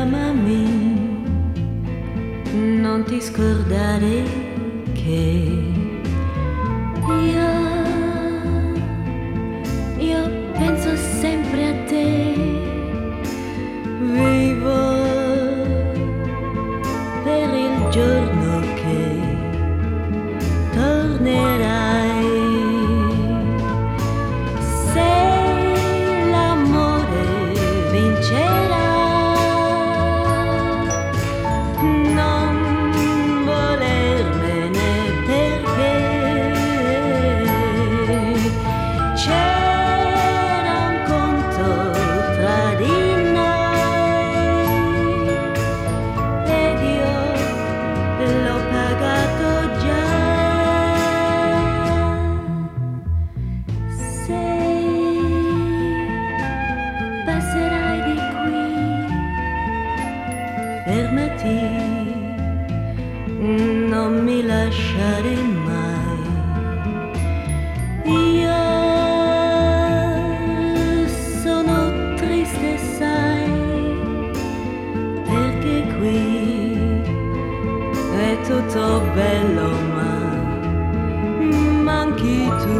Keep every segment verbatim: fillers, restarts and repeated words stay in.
chiamami, non ti scordare che io, io penso sempre a te, vivo per il giorno che tornerai. Se l'amore vincerà, non volermene perché c'era un conto tra di noi ed io l'ho pagato già. Se passerai di qui, fermati, non mi lasciare mai. Io sono triste, sai, perché qui è tutto bello, ma manchi tu.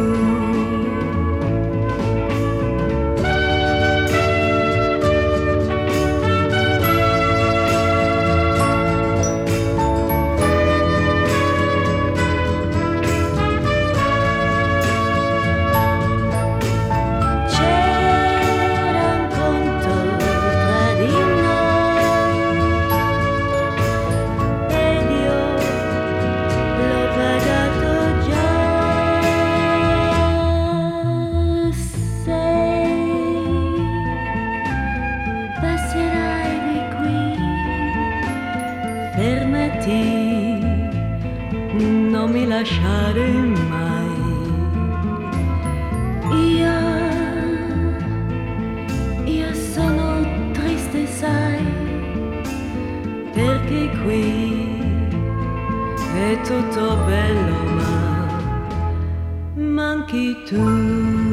Fermati, non mi lasciare mai. Io, io sono triste, sai, perché qui è tutto bello, ma manchi tu.